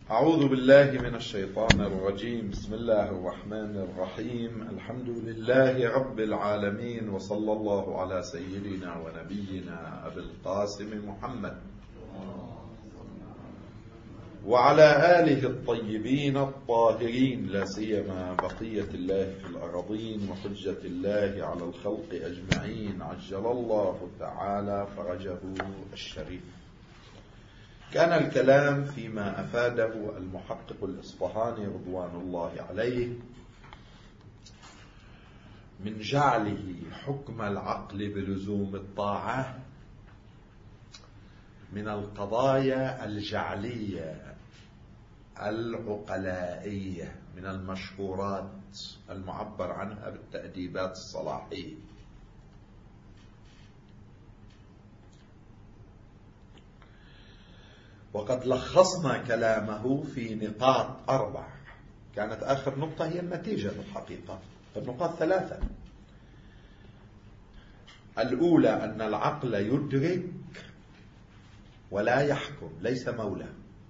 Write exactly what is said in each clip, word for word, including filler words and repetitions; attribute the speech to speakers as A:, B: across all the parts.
A: أعوذ بالله من الشيطان الرجيم. بسم الله الرحمن الرحيم. الحمد لله رب العالمين، وصلى الله على سيدنا ونبينا أبي القاسم محمد وعلى آله الطيبين الطاهرين، لا سيما بقية الله في الأراضين وحجة الله على الخلق أجمعين، عجل الله تعالى فرجه الشريف. كان الكلام فيما أفاده المحقق الإصفهاني رضوان الله عليه من جعله حكم العقل بلزوم الطاعة من القضايا الجعلية العقلائية، من المشهورات المعبر عنها بالتأديبات الصلاحية. وقد لخصنا كلامه في نقاط أربع، كانت آخر نقطة هي النتيجة في الحقيقة. النقاط ثلاثة: الأولى أن العقل يدرك ولا يحكم، ليس مولى،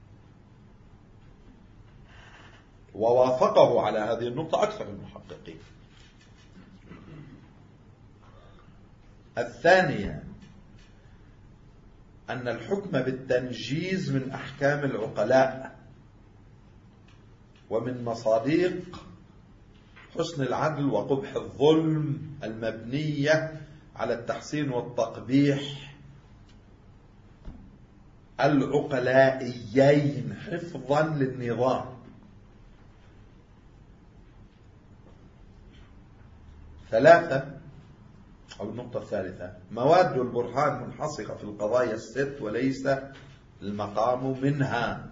A: ووافقه على هذه النقطة أكثر المحققين. الثانية أن الحكم بالتنجيز من أحكام العقلاء ومن مصادق حسن العدل وقبح الظلم المبنية على التحسين والتقبيح العقلائيين حفظا للنظام. ثلاثة أو النقطة الثالثة: مواد البرهان منحصرة في القضايا الست وليس المقام منها.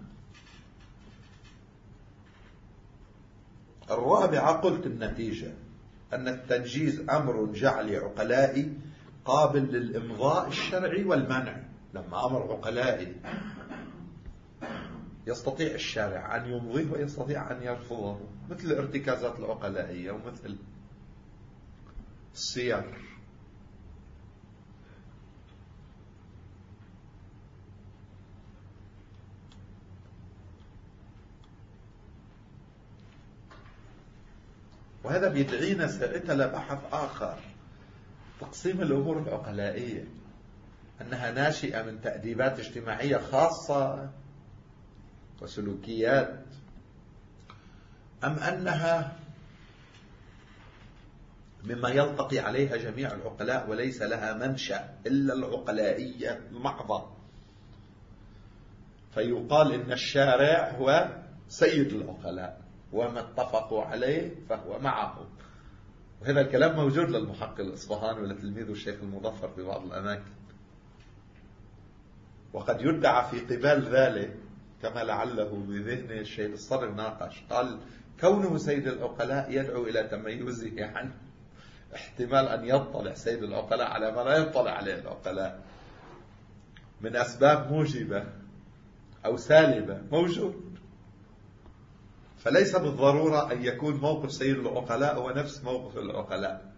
A: الرابعة قلت النتيجة أن التنجيز أمر جعلي عقلائي قابل للإمضاء الشرعي والمنع. لما أمر عقلائي يستطيع الشارع أن يمضيه ويستطيع أن يرفضه، مثل الارتكازات العقلائية ومثل السير. وهذا بيدعينا ساعتها لبحث آخر: تقسيم الأمور العقلائية، أنها ناشئة من تأديبات اجتماعية خاصة وسلوكيات، أم أنها مما يلتقي عليها جميع العقلاء وليس لها منشأ إلا العقلائية المحضة، فيقال إن الشارع هو سيد العقلاء وما اتفقوا عليه فهو معهم. وهذا الكلام موجود للمحقق الإصفهاني ولتلميذه الشيخ المظفر في بعض الأماكن. وقد يدعى في قبال ذلك، كما لعله بذهن الشيخ الصدر ناقش، قال كونه سيد العقلاء يدعو إلى تميزه عن احتمال أن يطلع سيد العقلاء على ما لا يطلع عليه العقلاء من أسباب موجبة أو سالبة موجود. فليس بالضرورة أن يكون موقف سيد العقلاء هو نفس موقف العقلاء.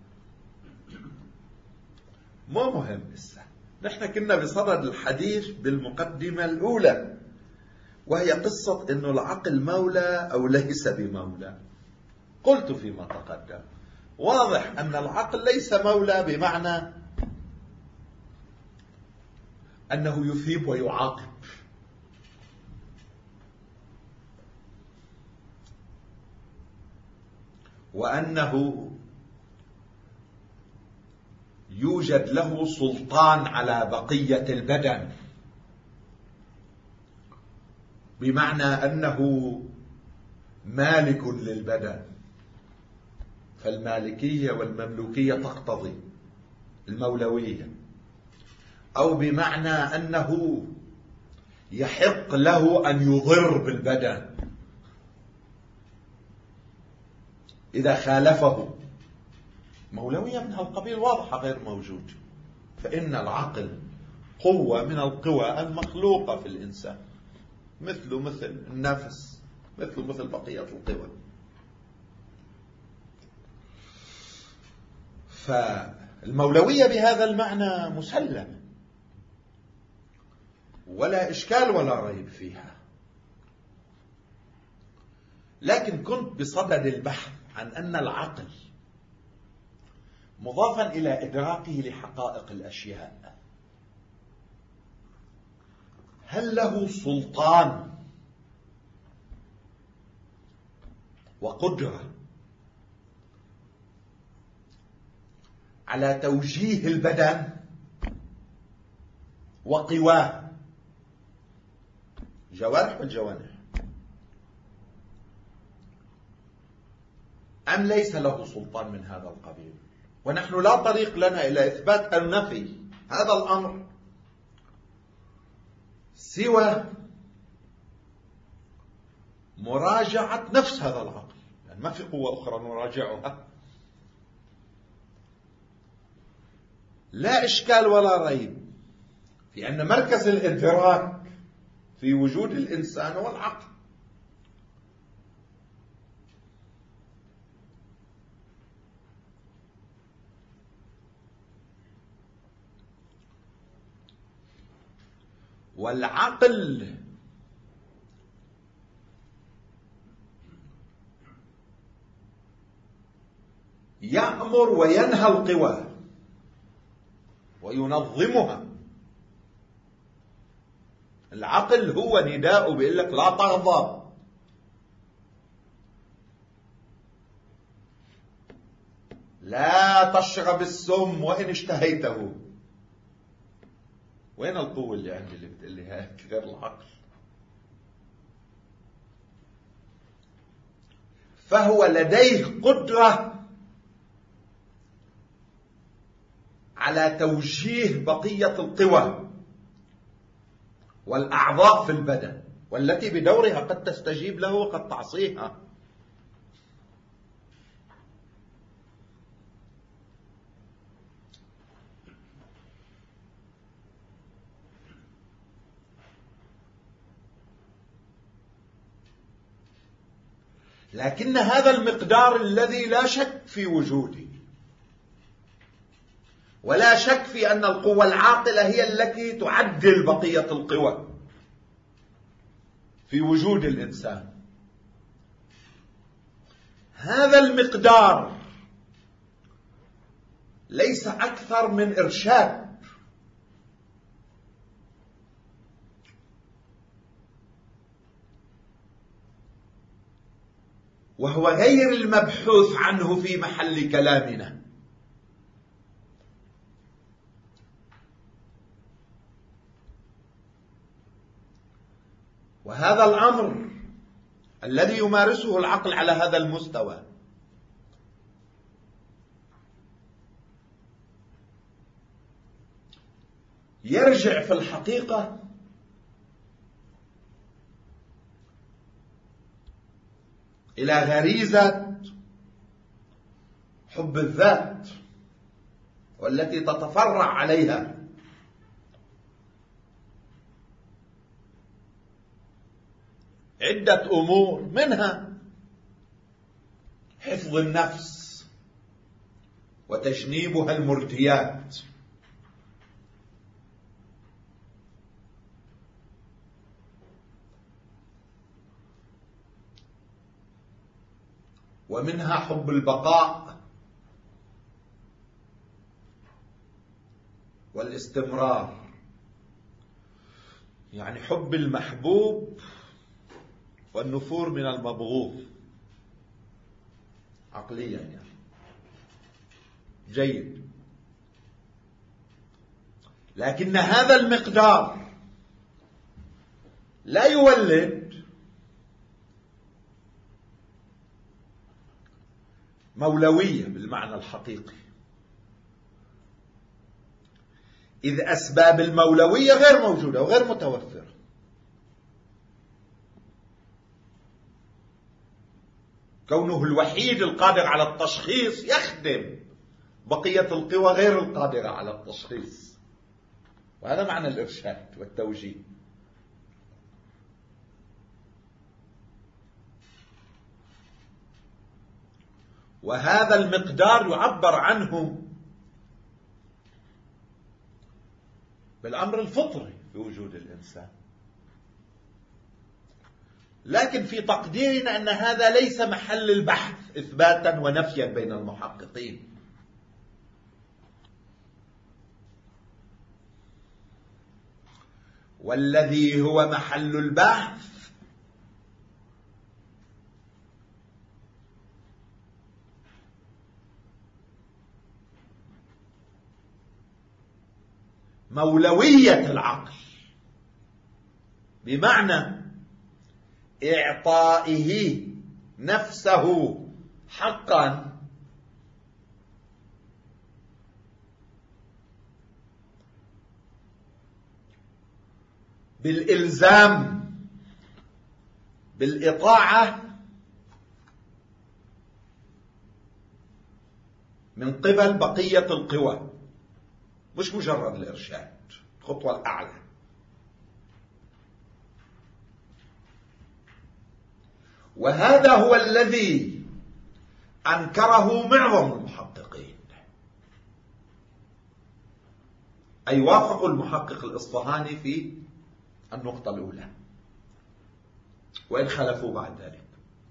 A: مو مهم. إسا نحن كنا بصدد الحديث بالمقدمة الأولى، وهي قصة إنه العقل مولى أو ليس بمولى. قلت فيما تقدم واضح أن العقل ليس مولى بمعنى أنه يثيب ويعاقب، وأنه يوجد له سلطان على بقية البدن، بمعنى أنه مالك للبدن. فالمالكية والمملوكية تقتضي المولوية. أو بمعنى أنه يحق له أن يضر بالبدن إذا خالفه. مولوية من هالقبيل واضحة غير موجود. فإن العقل قوة من القوى المخلوقة في الإنسان، مثله مثل النفس، مثله مثل بقية القوى. فالمولوية بهذا المعنى مسلمة ولا إشكال ولا ريب فيها. لكن كنت بصدد البحث عن أن العقل مضافا إلى إدراكه لحقائق الأشياء هل له سلطان وقدرة على توجيه البدن وقواه، جوارح والجوانح، أم ليس له سلطان من هذا القبيل؟ ونحن لا طريق لنا إلى إثبات أو نفي هذا الأمر سوى مراجعة نفس هذا العقل، يعني ما في قوة أخرى نراجعها. لا إشكال ولا ريب في أن مركز الإدراك في وجود الإنسان هو العقل. والعقل يأمر وينهى القوى وينظمها. العقل هو نداء بيقول لك لا تغضب، لا تشرب السم وإن اشتهيته. وين القوة اللي عندي اللي بتقول لي هيك غير العقل؟ فهو لديه قدرة على توجيه بقية القوى والأعضاء في البدن، والتي بدورها قد تستجيب له وقد تعصيها. لكن هذا المقدار الذي لا شك في وجوده، ولا شك في أن القوة العاقلة هي التي تعدل بقية القوى في وجود الإنسان، هذا المقدار ليس أكثر من إرشاد، وهو غير المبحوث عنه في محل كلامنا. وهذا الأمر الذي يمارسه العقل على هذا المستوى يرجع في الحقيقة إلى غريزة حب الذات، والتي تتفرع عليها عدة أمور، منها حفظ النفس وتجنيبها المرديات، ومنها حب البقاء والاستمرار، يعني حب المحبوب والنفور من المبغوض عقليا. يعني جيد، لكن هذا المقدار لا يولد مولوية بالمعنى الحقيقي، إذ أسباب المولوية غير موجودة وغير متوفرة. كونه الوحيد القادر على التشخيص يخدم بقية القوى غير القادرة على التشخيص، وهذا معنى الإرشاد والتوجيه. وهذا المقدار يعبر عنه بالأمر الفطري في وجود الإنسان، لكن في تقديرنا أن هذا ليس محل البحث إثباتا ونفيا بين المحققين. والذي هو محل البحث مولوية العقل، بمعنى إعطائه نفسه حقا بالإلزام بالإطاعة من قبل بقية القوى، مش مجرد الإرشاد، الخطوة الأعلى. وهذا هو الذي أنكره معظم المحققين، أي وافقوا المحقق الإصفهاني في النقطة الأولى وإن خلفوا بعد ذلك.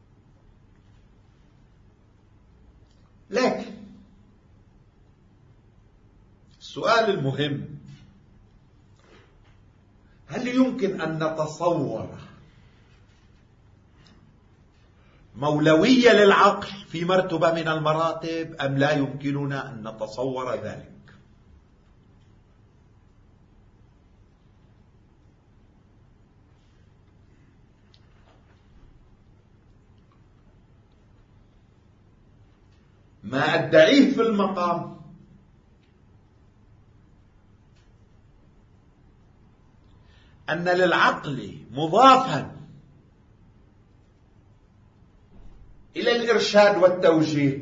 A: لكن السؤال المهم، هل يمكن أن نتصور مولوية للعقل في مرتبة من المراتب أم لا يمكننا أن نتصور ذلك؟ ما أدعيه في المقام أن للعقل مضافا إلى الإرشاد والتوجيه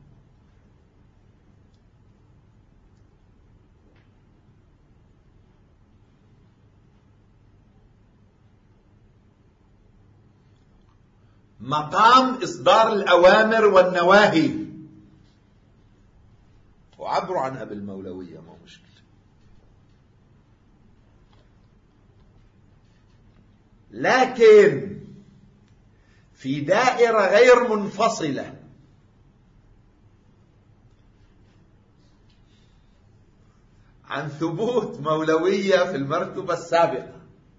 A: مقام إصدار الأوامر والنواهي، وعبروا عنها بالمولوية، ما مشكلة. لكن في دائرة غير منفصلة عن ثبوت مولوية في المرتبة السابقة.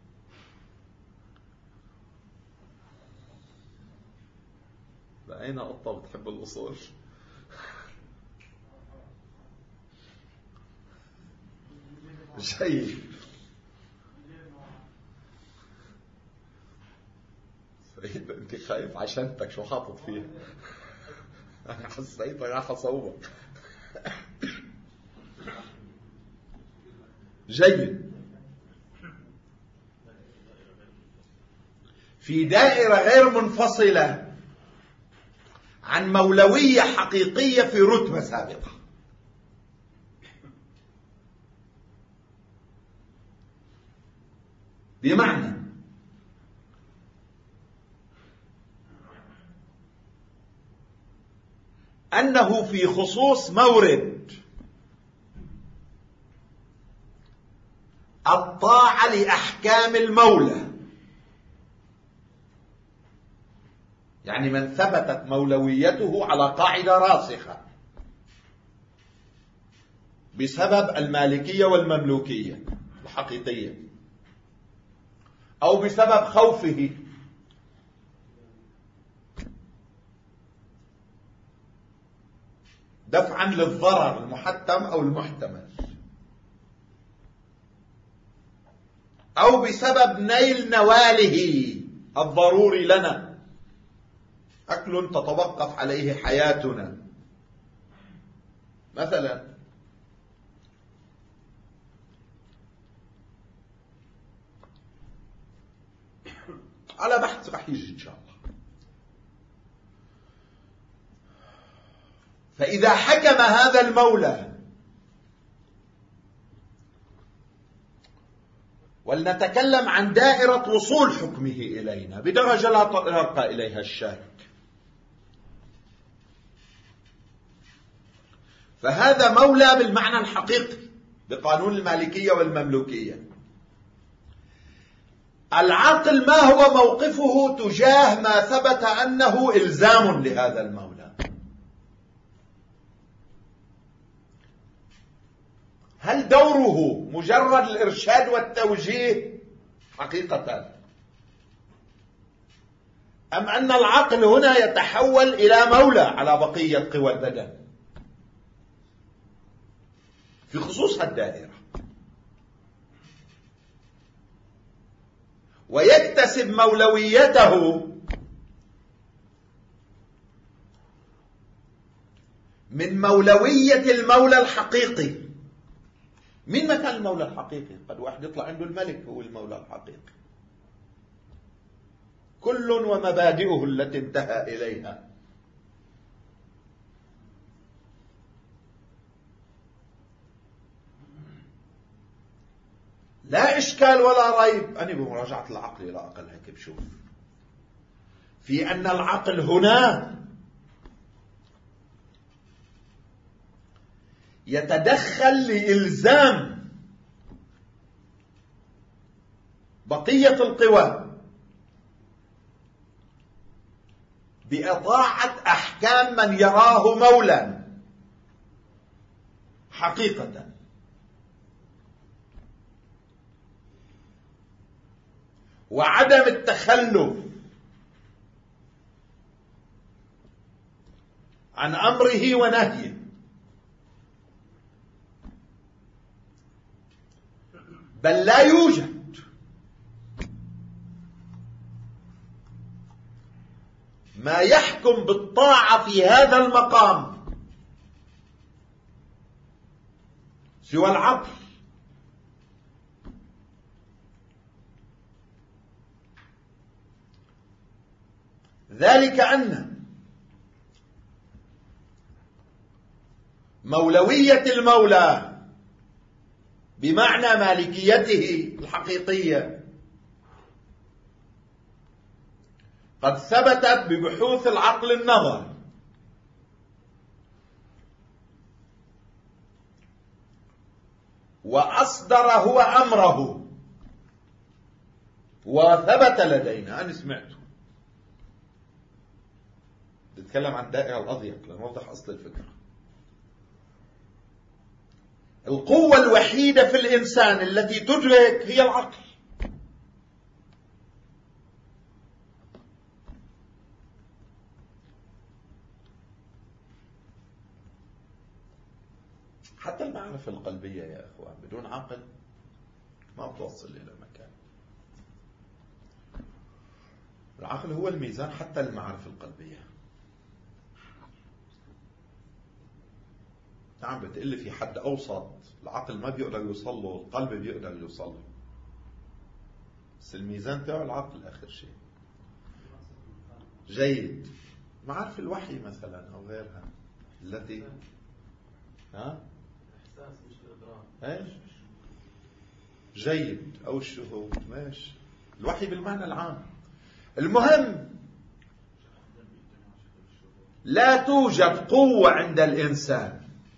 A: أين قطة بتحب الأصول؟ جيد. سعيد انت خايف عشانتك شو حاطط فيها؟ انا حسيت راح اصوبك. جيد. في دائرة غير منفصلة عن مولوية حقيقية في رتبة سابقة، بمعنى أنه في خصوص مورد الطاعة لأحكام المولى، يعني من ثبتت مولويته على قاعدة راسخة بسبب المالكية والمملوكية الحقيقية، أو بسبب خوفه دفعا للضرر المحتم أو المحتمل، أو بسبب نيل نواله الضروري لنا، أكل تتوقف عليه حياتنا مثلا، على بحث رح يجي إن شاء الله. فإذا حكم هذا المولى، ولنتكلم عن دائرة وصول حكمه إلينا بدرجة لا يرقى إليها الشاك، فهذا مولى بالمعنى الحقيقي بقانون المالكية والمملوكية. العقل ما هو موقفه تجاه ما ثبت أنه إلزام لهذا المولى؟ هل دوره مجرد الإرشاد والتوجيه حقيقة، أم أن العقل هنا يتحول إلى مولى على بقية قوى البدن في خصوص الدائرة، ويكتسب مولويته من مولوية المولى الحقيقي؟ مين ما كان المولى الحقيقي؟ قد واحد يطلع عنده الملك هو المولى الحقيقي. كل ومبادئه التي انتهى إليها. لا إشكال ولا ريب، أنا بمراجعة العقل لا أقل هيك بشوف في أن العقل هنا يتدخل لإلزام بقية القوى بإطاعة أحكام من يراه مولا حقيقة، وعدم التخلف عن أمره ونهيه، بل لا يوجد ما يحكم بالطاعة في هذا المقام سوى العقل. ذلك أن مولوية المولى بمعنى مالكيته الحقيقية قد ثبتت ببحوث العقل النظري، وأصدر هو أمره وثبت لدينا. أنا سمعته نتكلم عن دائرة الأضيق لنوضح أصل الفكرة. القوة الوحيدة في الإنسان التي تدرك هي العقل. حتى المعرفة القلبية يا أخوان بدون عقل ما بتوصل إلى مكان. العقل هو الميزان حتى المعرفة القلبية. نعم بتقلي في حد أوسط العقل ما بيقدر يوصل له، القلب بيقدر يوصل له، بس الميزان تاعه العقل آخر شيء. جيد. معرفة الوحي مثلا أو غيرها التي ها إحساس مش الإدراك. إيش جيد أو الشهود ماشي، الوحي بالمعنى العام. المهم لا توجد قوة عند الإنسان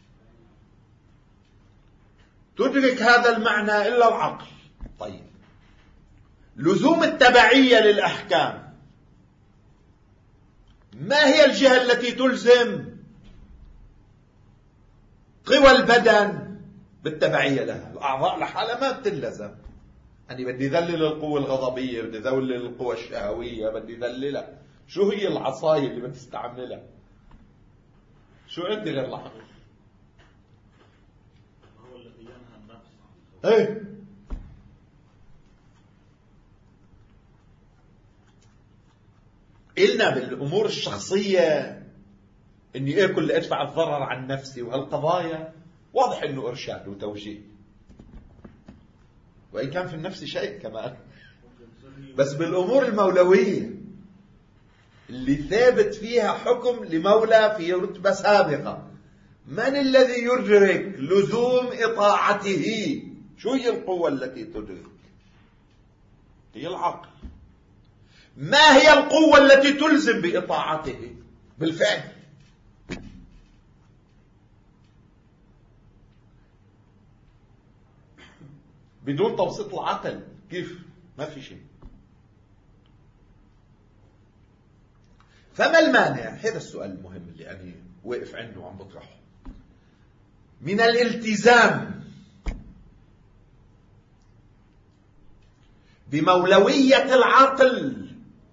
A: تدرك هذا المعنى إلا العقل. طيب لزوم التبعية للأحكام، ما هي الجهة التي تلزم قوى البدن بالتبعية لها؟ الأعضاء لحالها ما بتلزم. أنا بدي ذلل القوة الغضبية، بدي ذلل القوة الشهوية، بدي ذللها. شو هي العصاية اللي بتستعملها؟ شو عندي غير العقل؟ هو الذي ينهى النفس. ايه إلنا بالأمور الشخصية إني آكل لأدفع الضرر عن نفسي، وهالقضايا واضح إنه إرشاد وتوجيه، وإن كان في النفس شيء كمان. بس بالأمور المولوية اللي ثابت فيها حكم لمولى في رتبة سابقة، من الذي يدرك لزوم إطاعته؟ شو هي القوة التي تدرك؟ هي العقل. ما هي القوة التي تلزم بإطاعته بالفعل؟ بدون تبسيط العقل كيف؟ ما في شيء. فما المانع؟ هذا السؤال المهم اللي أنا وقف عنده وعم بطرحه. من الالتزام بمولوية العقل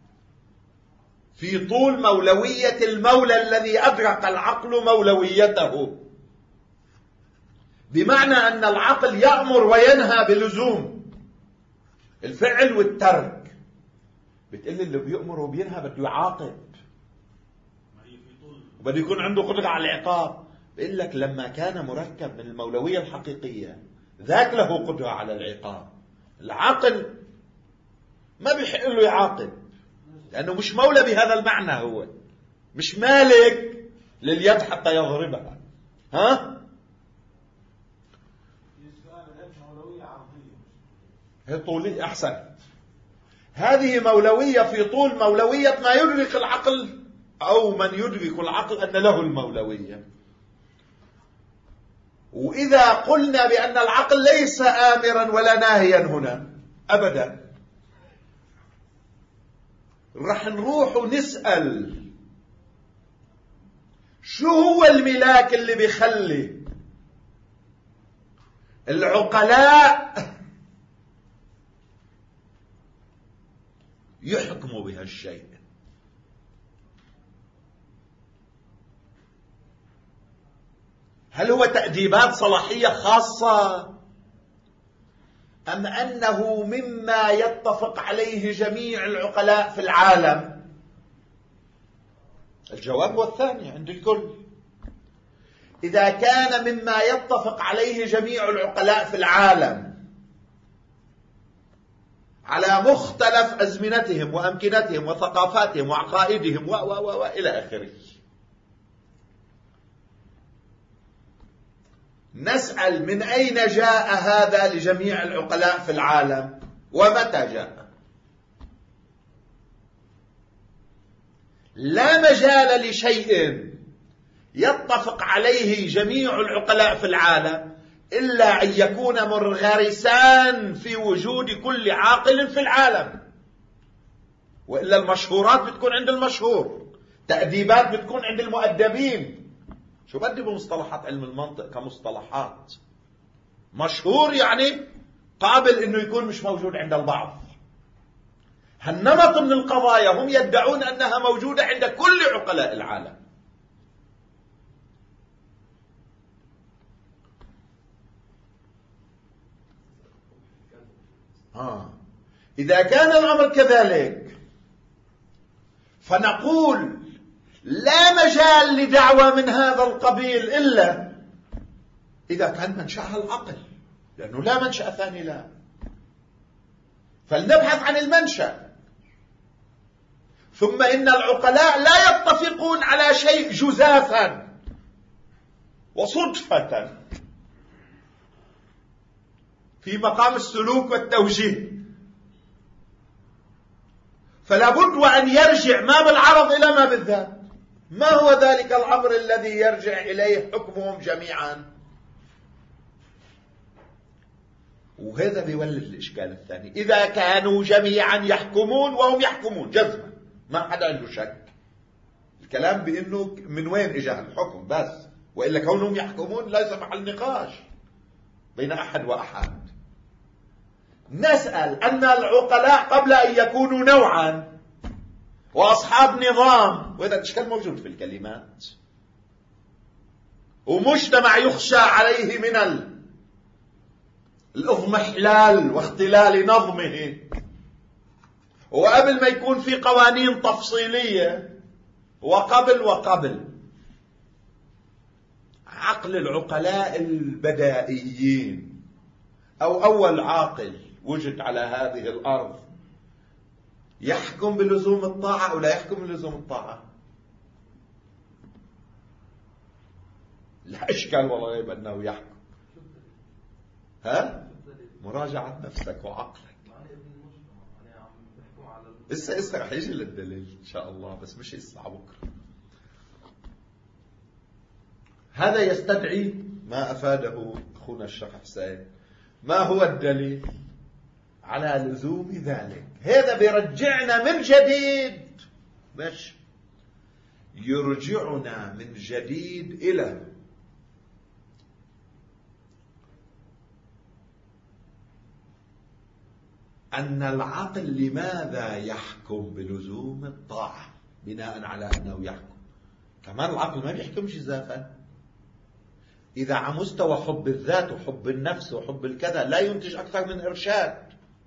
A: في طول مولوية المولى الذي أدرك العقل مولويته، بمعنى أن العقل يأمر وينهى بلزوم الفعل والترك. بتقول اللي بيأمر وبينهى بده يعاقب وبده يكون عنده قدرة على العقاب. بيقول لك لما كان مركب من المولوية الحقيقية ذاك له قدرة على العقاب. العقل ما بيحق له يعاقب لأنه مش مولى بهذا المعنى، هو مش مالك لليد حتى يضربها. ها؟ هي طولية. أحسن. هذه مولوية في طول مولوية ما يدرك العقل أو من يدرك العقل أن له المولوية. وإذا قلنا بأن العقل ليس آمرا ولا ناهيا هنا أبدا، رح نروح ونسأل شو هو الملاك اللي بيخلي العقلاء يحكموا بهالشيء؟ هل هو تأديبات صلاحية خاصة أم أنه مما يتفق عليه جميع العقلاء في العالم؟ الجواب هو الثاني عند الكل. إذا كان مما يتفق عليه جميع العقلاء في العالم على مختلف أزمنتهم وأمكنتهم وثقافاتهم وعقائدهم و و و إلى آخره، نسأل من أين جاء هذا لجميع العقلاء في العالم ومتى جاء؟ لا مجال لشيء يتفق عليه جميع العقلاء في العالم إلا أن يكون منغرسان في وجود كل عاقل في العالم، وإلا المشهورات بتكون عند المشهور، تأديبات بتكون عند المؤدبين. شو بدي بمصطلحات علم المنطق كمصطلحات؟ مشهور يعني قابل انه يكون مش موجود عند البعض. هالنمط من القضايا هم يدعون انها موجودة عند كل عقلاء العالم. آه. إذا كان الأمر كذلك فنقول لا مجال لدعوة من هذا القبيل إلا إذا كان منشأها العقل، لأنه لا منشأ ثاني لا. فلنبحث عن المنشأ. ثم إن العقلاء لا يتفقون على شيء جزافا وصدفة في مقام السلوك والتوجيه، فلا بد وأن يرجع ما بالعرض إلى ما بالذات. ما هو ذلك الأمر الذي يرجع إليه حكمهم جميعا؟ وهذا بيولد الإشكال الثاني. إذا كانوا جميعا يحكمون وهم يحكمون جزما، ما حدا عنده شك، الكلام بأنه من وين إجا الحكم بس، وإلا كونهم يحكمون ليس محل نقاش بين أحد وأحد. نسأل أن العقلاء قبل أن يكونوا نوعا وأصحاب نظام، وهذا الإشكال موجود في الكلمات، ومجتمع يخشى عليه من الإضمحلال واختلال نظمه، وقبل ما يكون في قوانين تفصيلية، وقبل وقبل عقل العقلاء البدائيين أو أول عاقل وجد على هذه الأرض يحكم بلزوم الطاعة أو لا يحكم بلزوم الطاعة؟ لا إشكال ولا ريب أنه يحكم. ها؟ مراجعة نفسك وعقلك. إسا إسا رح يجي للدليل إن شاء الله، بس مش إسا بكرة. هذا يستدعي ما أفاده أخونا الشيخ حسين. ما هو الدليل على لزوم ذلك؟ هذا بيرجعنا من جديد مش يرجعنا من جديد إلى أن العقل لماذا يحكم بلزوم الطاعة بناء على أنه يحكم. كمان العقل ما بيحكمش ذاتا. إذا على مستوى حب الذات وحب النفس وحب الكذا لا ينتج أكثر من إرشاد.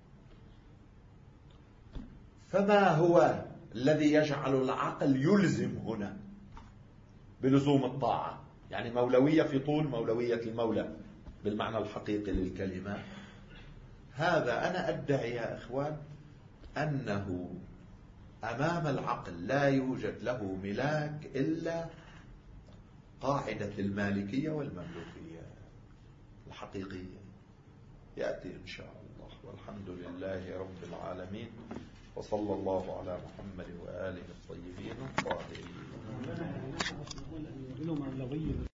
A: فما هو الذي يجعل العقل يلزم هنا بلزوم الطاعة؟ يعني مولوية في طول مولوية المولى بالمعنى الحقيقي للكلمة. هذا أنا أدعي يا إخوان أنه أمام العقل لا يوجد له ملاك إلا قاعدة المالكية والمملوكية الحقيقية. يأتي إن شاء الله، والحمد لله رب العالمين، وصلى الله على محمد وآله الطيبين الطاهرين.